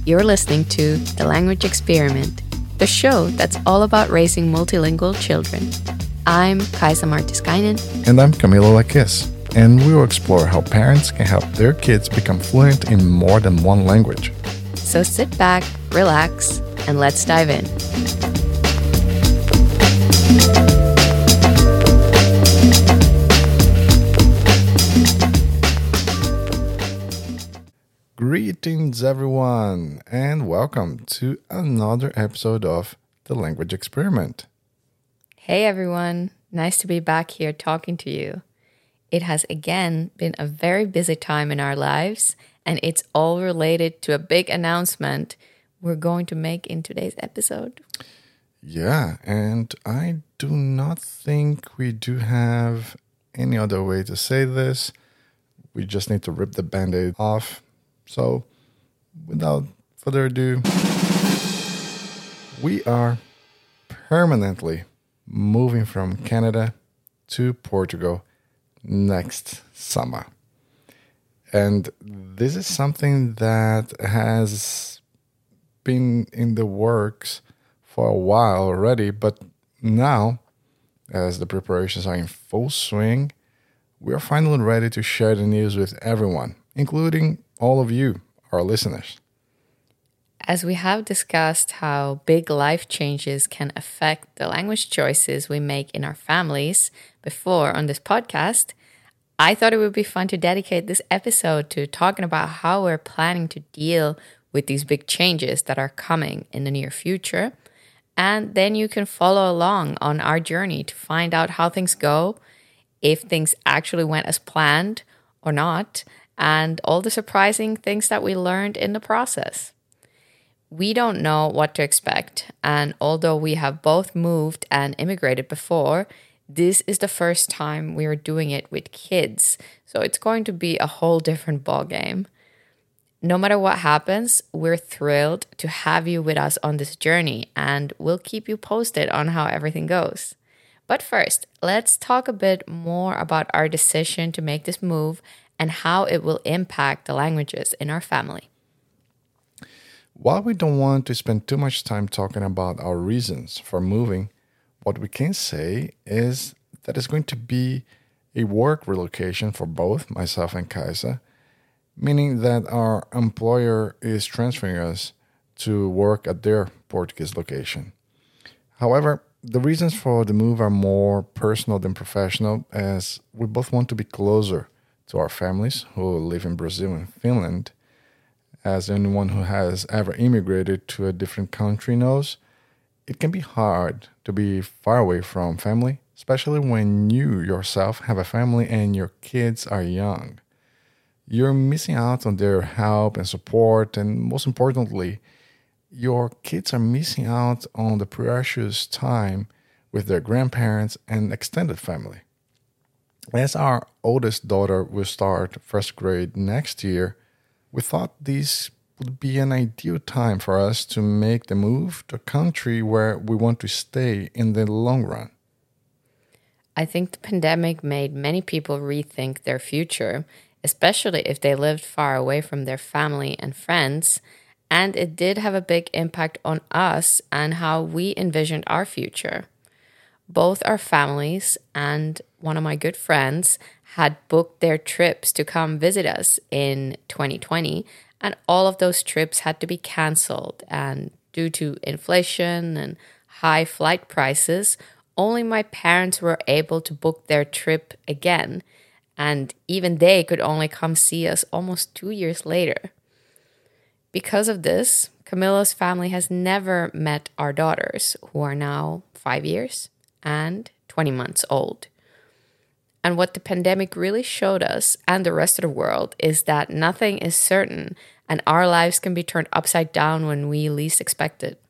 You're listening to The Language Experiment, the show that's all about raising multilingual children. I'm Kaisa Martiskainen. And I'm Camilo Lakis. And we will explore how parents can help their kids become fluent in more than one language. So sit back, relax, and let's dive in. Greetings, everyone, and welcome to another episode of The Language Experiment. Hey, everyone. Nice to be back here talking to you. It has again been a very busy time in our lives, and it's all related to a big announcement we're going to make in today's episode. Yeah, and I do not think we do have any other way to say this. We just need to rip the Band-Aid off. So, without further ado, we are permanently moving from Canada to Portugal next summer. And this is something that has been in the works for a while already, but now, as the preparations are in full swing, we are finally ready to share the news with everyone, including all of you, our listeners. As we have discussed how big life changes can affect the language choices we make in our families before on this podcast, I thought it would be fun to dedicate this episode to talking about how we're planning to deal with these big changes that are coming in the near future. And then you can follow along on our journey to find out how things go, if things actually went as planned or not, and all the surprising things that we learned in the process. We don't know what to expect, and although we have both moved and immigrated before, this is the first time we are doing it with kids, so it's going to be a whole different ballgame. No matter what happens, we're thrilled to have you with us on this journey, and we'll keep you posted on how everything goes. But first, let's talk a bit more about our decision to make this move and how it will impact the languages in our family. While we don't want to spend too much time talking about our reasons for moving, what we can say is that it's going to be a work relocation for both myself and Kaisa, meaning that our employer is transferring us to work at their Portuguese location. However, the reasons for the move are more personal than professional, as we both want to be closer to our families who live in Brazil and Finland. As anyone who has ever immigrated to a different country knows, it can be hard to be far away from family, especially when you yourself have a family and your kids are young. You're missing out on their help and support, and most importantly, your kids are missing out on the precious time with their grandparents and extended family. As our oldest daughter will start first grade next year, we thought this would be an ideal time for us to make the move to a country where we want to stay in the long run. I think the pandemic made many people rethink their future, especially if they lived far away from their family and friends, and it did have a big impact on us and how we envisioned our future. Both our families and one of my good friends had booked their trips to come visit us in 2020, and all of those trips had to be canceled. And due to inflation and high flight prices, only my parents were able to book their trip again, and even they could only come see us almost 2 years later. Because of this, Camilo's family has never met our daughters, who are now 5 years and 20 months old. And what the pandemic really showed us and the rest of the world is that nothing is certain and our lives can be turned upside down when we least expect it.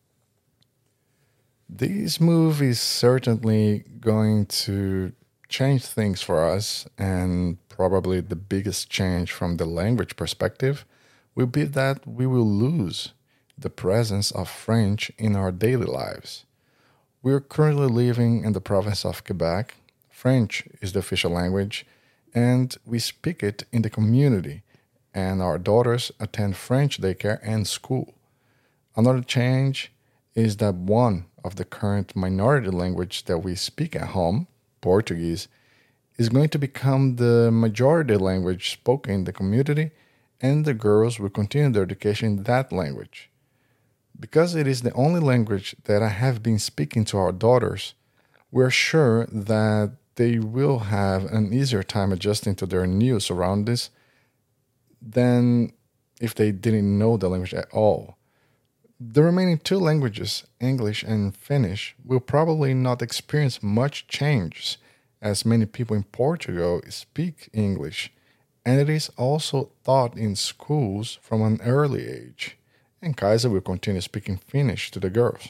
This move is certainly going to change things for us, and probably the biggest change from the language perspective will be that we will lose the presence of French in our daily lives. We are currently living in the province of Quebec. French is the official language, and we speak it in the community, and our daughters attend French daycare and school. Another change is that one of the current minority language that we speak at home, Portuguese, is going to become the majority language spoken in the community, and the girls will continue their education in that language. Because it is the only language that I have been speaking to our daughters, we're sure that they will have an easier time adjusting to their new surroundings than if they didn't know the language at all. The remaining two languages, English and Finnish, will probably not experience much change as many people in Portugal speak English, and it is also taught in schools from an early age. And Kaisa will continue speaking Finnish to the girls.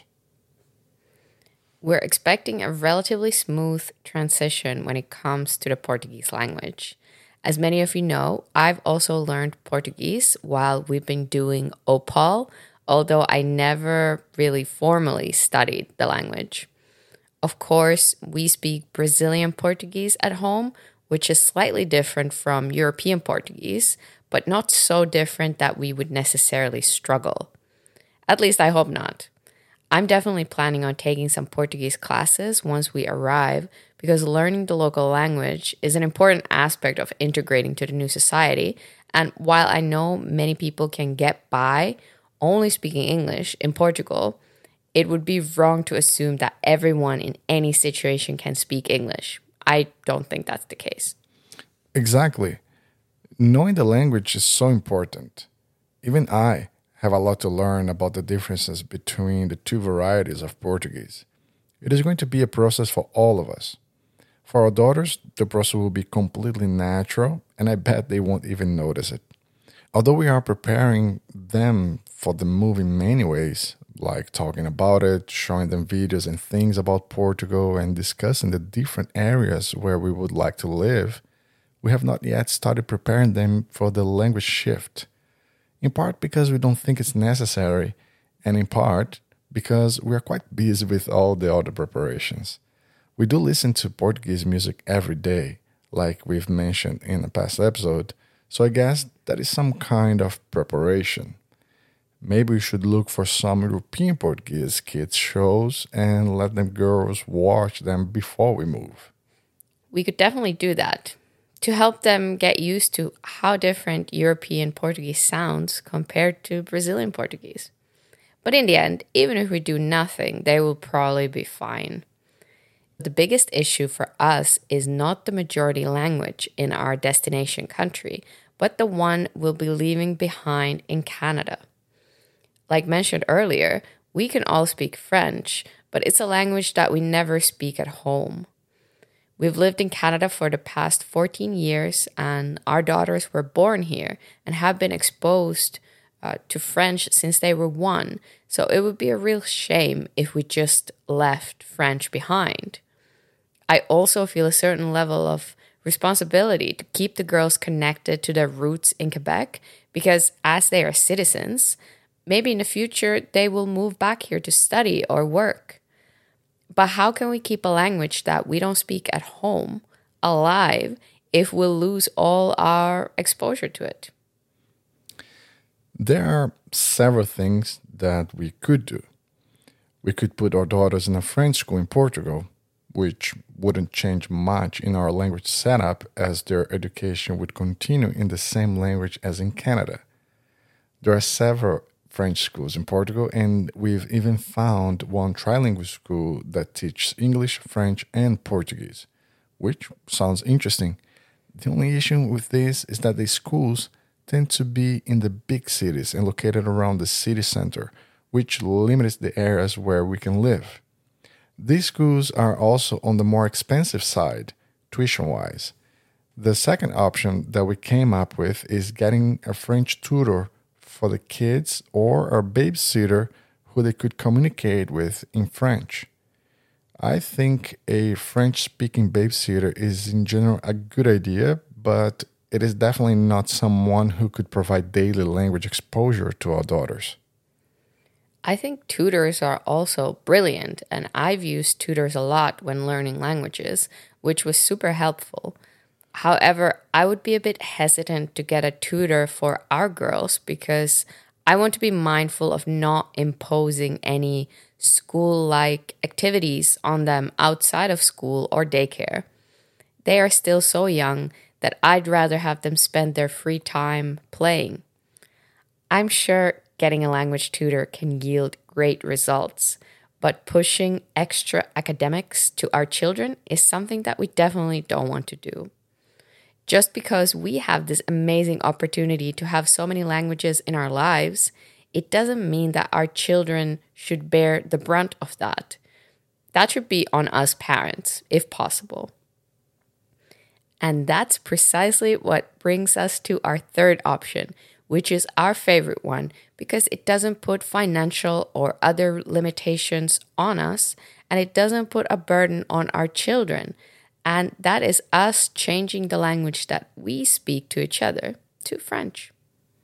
We're expecting a relatively smooth transition when it comes to the Portuguese language. As many of you know, I've also learned Portuguese while we've been doing OPAL, although I never really formally studied the language. Of course, we speak Brazilian Portuguese at home, which is slightly different from European Portuguese, but not so different that we would necessarily struggle. At least I hope not. I'm definitely planning on taking some Portuguese classes once we arrive because learning the local language is an important aspect of integrating to the new society. And while I know many people can get by only speaking English in Portugal, it would be wrong to assume that everyone in any situation can speak English. I don't think that's the case. Exactly. Knowing the language is so important. Even I have a lot to learn about the differences between the two varieties of Portuguese. It is going to be a process for all of us. For our daughters, the process will be completely natural, and I bet they won't even notice it. Although we are preparing them for the move in many ways, like talking about it, showing them videos and things about Portugal, and discussing the different areas where we would like to live, we have not yet started preparing them for the language shift. In part because we don't think it's necessary, and in part because we are quite busy with all the other preparations. We do listen to Portuguese music every day, like we've mentioned in a past episode, so I guess that is some kind of preparation. Maybe we should look for some European Portuguese kids shows and let them girls watch them before we move. We could definitely do that to help them get used to how different European Portuguese sounds compared to Brazilian Portuguese. But in the end, even if we do nothing, they will probably be fine. The biggest issue for us is not the majority language in our destination country, but the one we'll be leaving behind in Canada. Like mentioned earlier, we can all speak French, but it's a language that we never speak at home. We've lived in Canada for the past 14 years, and our daughters were born here and have been exposed to French since they were 1. So it would be a real shame if we just left French behind. I also feel a certain level of responsibility to keep the girls connected to their roots in Quebec because as they are citizens, maybe in the future they will move back here to study or work. But how can we keep a language that we don't speak at home alive if we'll lose all our exposure to it? There are several things that we could do. We could put our daughters in a French school in Portugal, which wouldn't change much in our language setup as their education would continue in the same language as in Canada. There are several French schools in Portugal, and we've even found one trilingual school that teaches English, French, and Portuguese, which sounds interesting. The only issue with this is that the schools tend to be in the big cities and located around the city center, which limits the areas where we can live. These schools are also on the more expensive side, tuition-wise. The second option that we came up with is getting a French tutor for the kids or a babysitter who they could communicate with in French. I think a French-speaking babysitter is in general a good idea, but it is definitely not someone who could provide daily language exposure to our daughters. I think tutors are also brilliant, and I've used tutors a lot when learning languages, which was super helpful. However, I would be a bit hesitant to get a tutor for our girls because I want to be mindful of not imposing any school like activities on them outside of school or daycare. They are still so young that I'd rather have them spend their free time playing. I'm sure getting a language tutor can yield great results, but pushing extra academics to our children is something that we definitely don't want to do. Just because we have this amazing opportunity to have so many languages in our lives, it doesn't mean that our children should bear the brunt of that. That should be on us parents, if possible. And that's precisely what brings us to our third option, which is our favorite one because it doesn't put financial or other limitations on us and it doesn't put a burden on our children. And that is us changing the language that we speak to each other to French.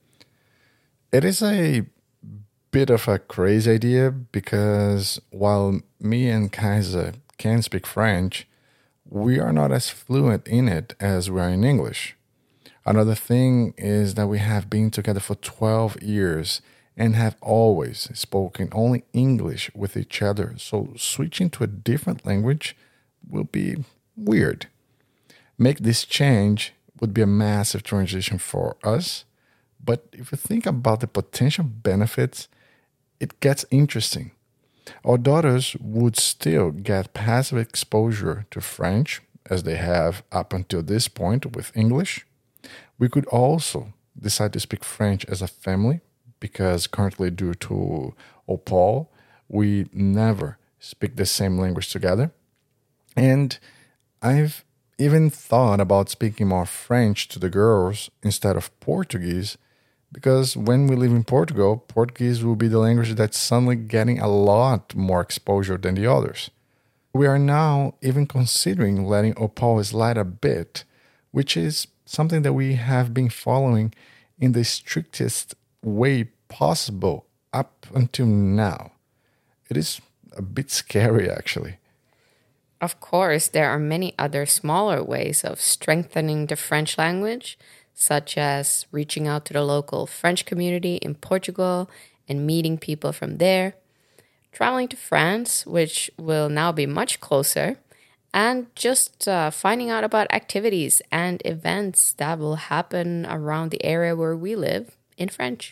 It is a bit of a crazy idea because while me and Kaiser can speak French, we are not as fluent in it as we are in English. Another thing is that we have been together for 12 years and have always spoken only English with each other. So switching to a different language will be weird. Make this change would be a massive transition for us. But if you think about the potential benefits, it gets interesting. Our daughters would still get passive exposure to French, as they have up until this point with English. We could also decide to speak French as a family, because currently, due to Opal, we never speak the same language together. And I've even thought about speaking more French to the girls instead of Portuguese, because when we live in Portugal, Portuguese will be the language that's suddenly getting a lot more exposure than the others. We are now even considering letting Opal slide a bit, which is something that we have been following in the strictest way possible up until now. It is a bit scary, actually. Of course, there are many other smaller ways of strengthening the French language, such as reaching out to the local French community in Portugal and meeting people from there, traveling to France, which will now be much closer, and just finding out about activities and events that will happen around the area where we live in French.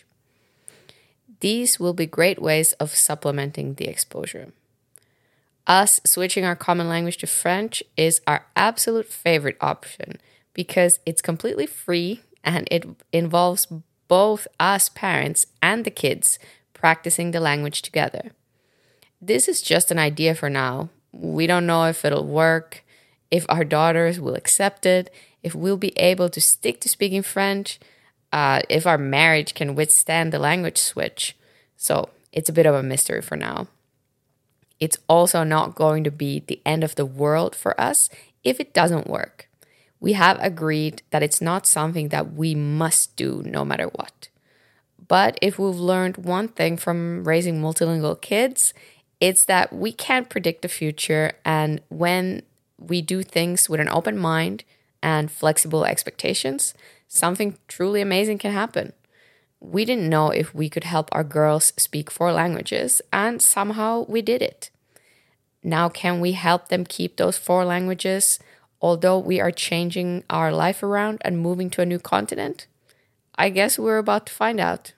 These will be great ways of supplementing the exposure. Us switching our common language to French is our absolute favorite option because it's completely free and it involves both us parents and the kids practicing the language together. This is just an idea for now. We don't know if it'll work, if our daughters will accept it, if we'll be able to stick to speaking French, if our marriage can withstand the language switch. So it's a bit of a mystery for now. It's also not going to be the end of the world for us if it doesn't work. We have agreed that it's not something that we must do no matter what. But if we've learned one thing from raising multilingual kids, it's that we can't predict the future, and when we do things with an open mind and flexible expectations, something truly amazing can happen. We didn't know if we could help our girls speak 4 languages, and somehow we did it. Now, can we help them keep those 4 languages, although we are changing our life around and moving to a new continent? I guess we're about to find out.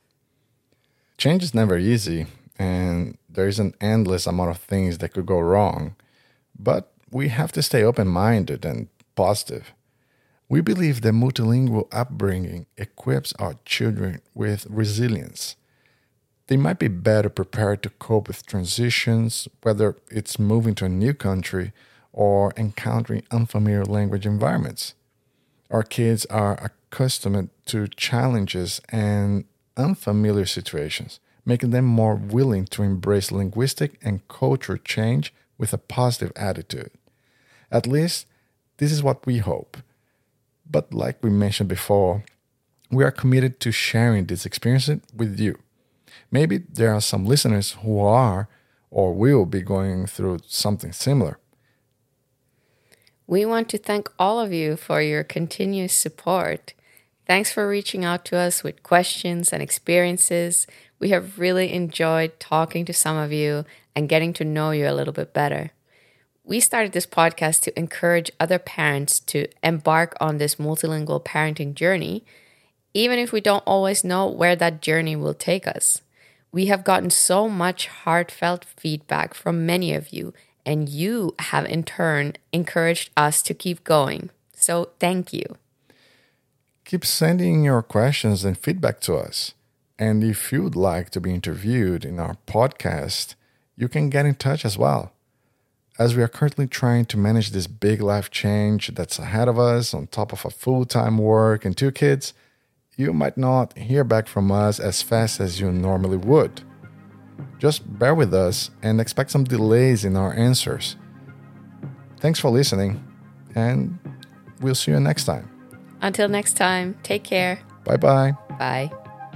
Change is never easy, and there is an endless amount of things that could go wrong. But we have to stay open-minded and positive. We believe that multilingual upbringing equips our children with resilience. They might be better prepared to cope with transitions, whether it's moving to a new country or encountering unfamiliar language environments. Our kids are accustomed to challenges and unfamiliar situations, making them more willing to embrace linguistic and cultural change with a positive attitude. At least, this is what we hope. But like we mentioned before, we are committed to sharing this experience with you. Maybe there are some listeners who are or will be going through something similar. We want to thank all of you for your continuous support. Thanks for reaching out to us with questions and experiences. We have really enjoyed talking to some of you and getting to know you a little bit better. We started this podcast to encourage other parents to embark on this multilingual parenting journey, even if we don't always know where that journey will take us. We have gotten so much heartfelt feedback from many of you, and you have in turn encouraged us to keep going. So thank you. Keep sending your questions and feedback to us. And if you'd like to be interviewed in our podcast, you can get in touch as well. As we are currently trying to manage this big life change that's ahead of us on top of a full-time work and 2 kids, you might not hear back from us as fast as you normally would. Just bear with us and expect some delays in our answers. Thanks for listening, and we'll see you next time. Until next time, take care. Bye-bye. Bye.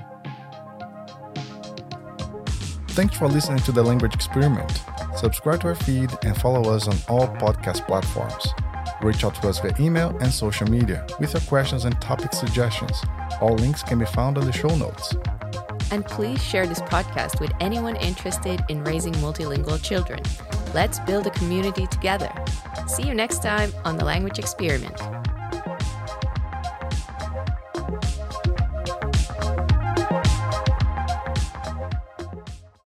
Thanks for listening to The Language Experiment. Subscribe to our feed and follow us on all podcast platforms. Reach out to us via email and social media with your questions and topic suggestions. All links can be found on the show notes. And please share this podcast with anyone interested in raising multilingual children. Let's build a community together. See you next time on The Language Experiment.